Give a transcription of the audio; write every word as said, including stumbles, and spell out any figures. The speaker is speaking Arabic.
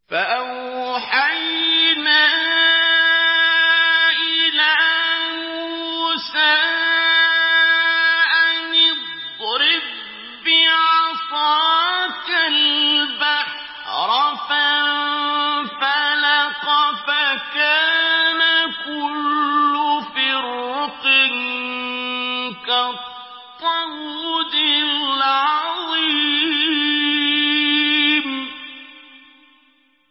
فأوحينا إلى موسى أن اضرب بعصاك البحر فانفلق فكان كل فرق كالطود العظيم